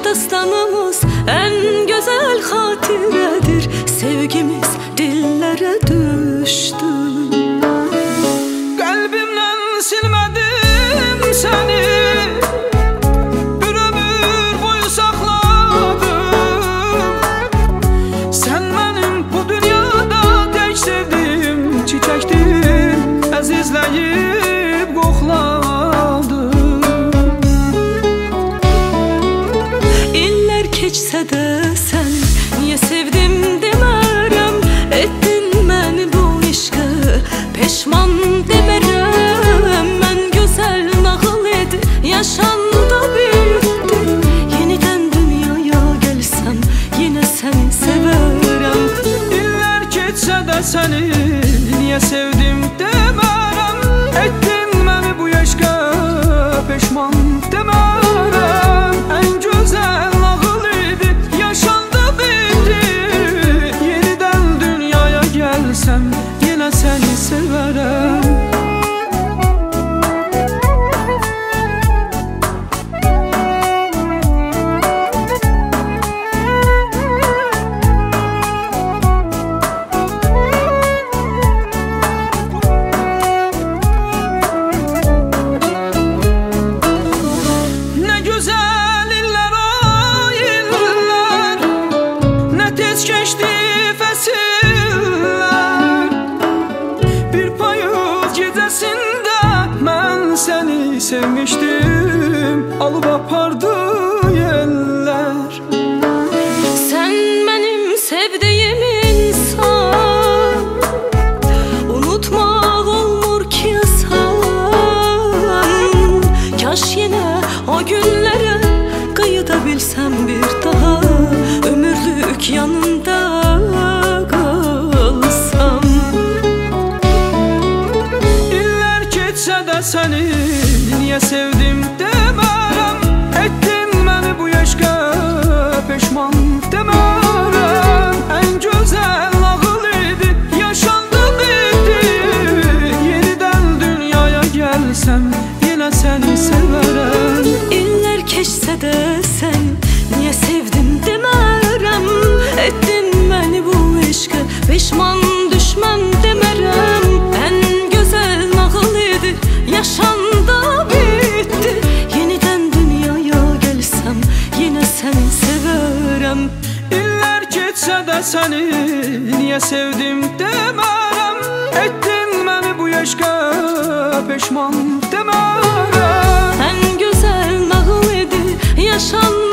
dastanımız en güzel hatiredir. Sevgimiz dillere düştü. Kalbimden silmedim seni, bir ömür boyu sakladım. Sen benim bu dünyada tek sevdiğim çiçektin, əzizləyib qoxladım. İller keçsə də sən niyə sevdim demərəm. Etdin məni bu eşqə peşman demərəm. Mən gözəl nağıl edi yaşanda büyüttü. Yenidən dünyaya gəlsəm yenə səni sevərəm. İller keçsə də səni niyə sevdim demərəm. Etdin məni bu eşqə peşman demərəm. En güzel nağıl idi yaşandı bitti. Yeniden dünyaya gelsem yine seni severem. Geçti fəsillər, bir payız gecəsində mən səni sevmişdim, alıb apardı yellər. Sen benim sevdiğim insan, unutmak olmur ki asan. Kaş yine o günlere kayıda bilsem bir daha, ömürlük yanında kalsam. İller keçsə də səni niyə sevdim demərəm. Etdin məni bu eşqə peşman demərəm. En güzel nağıl idi yaşandı bitti. Yeniden dünyaya gelsem yine seni severem. İller keçsə də sən niyə sevdim demərəm. Etdin məni bu eşqə peşman düşmən demərəm. En güzel nağıl idi yaşanda bitti. Yeniden dünyaya gelsem yine səni sevərəm. İller keçsə də səni niyə sevdim demərəm. Etdin məni bu eşqə peşman demərəm. En güzel nağıl idi yaşandı